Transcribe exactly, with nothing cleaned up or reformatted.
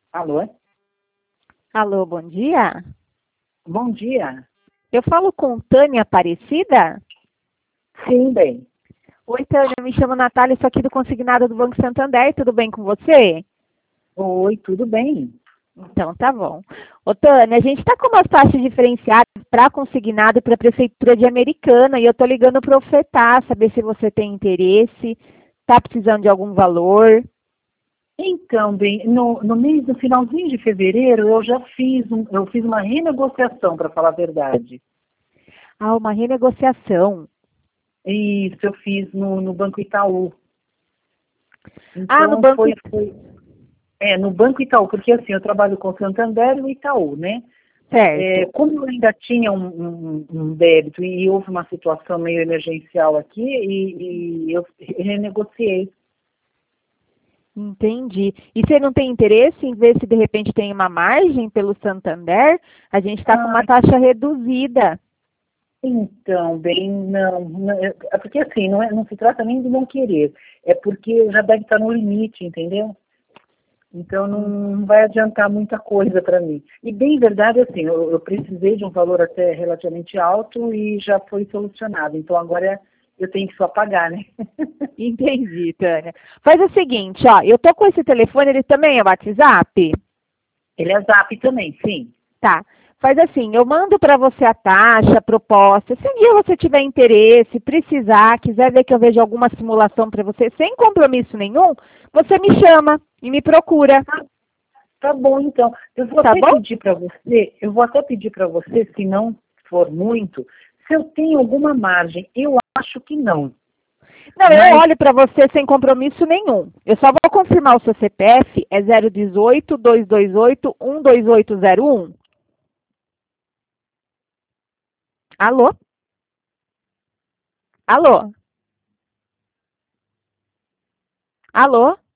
Alô? Alô, bom dia. Bom dia. Eu falo com Tânia Aparecida? Sim, bem. Oi, Tânia, eu me chamo Natália, sou aqui do Consignado do Banco Santander, tudo bem com você? Oi, tudo bem? Então, tá bom. Ô, Tânia, a gente está com umas taxas diferenciadas para consignado e para a Prefeitura de Americana e eu estou ligando para ofertar, saber se você tem interesse, está precisando de algum valor. Então, bem, no, no mês, no finalzinho de fevereiro, eu já fiz, um, eu fiz uma renegociação, para falar a verdade. Ah, uma renegociação. Isso, eu fiz no, no Banco Itaú. Ah, no Então, Banco... foi, foi, é, no Banco Itaú, porque assim, eu trabalho com o Santander e o Itaú, né? É, Certo. como eu ainda tinha um, um- um débito e houve uma situação meio emergencial aqui, e, e eu renegociei. Entendi. E você não tem interesse em ver se de repente tem uma margem pelo Santander? A gente está com uma Ah, taxa reduzida. então, bem, não, não, é é porque assim, não, é, não se trata nem de não querer, é porque já deve estar no limite, entendeu? Então não, Hum, não vai adiantar muita coisa para mim. E bem verdade, assim, eu, eu precisei de um valor até relativamente alto e já foi solucionado. Então agora eu tenho que só pagar, né? Entendi, Tânia. Faz o seguinte, ó, eu tô com esse telefone, ele também é WhatsApp? Ele é Zap também, sim. Tá. Faz assim, eu mando para você a taxa, a proposta. Se um dia você tiver interesse, precisar, quiser ver que eu vejo alguma simulação para você, sem compromisso nenhum, você me chama e me procura, Tá, tá bom, então. Eu vou tá até bom? pedir para você, eu vou até pedir para você, se não for muito, se eu tenho alguma margem. Eu acho que não. Não, eu Mas olho para você sem compromisso nenhum. Eu só vou confirmar o seu C P F, é zero dezoito, dois dois oito, um dois oito zero um. Alô? Alô? Alô?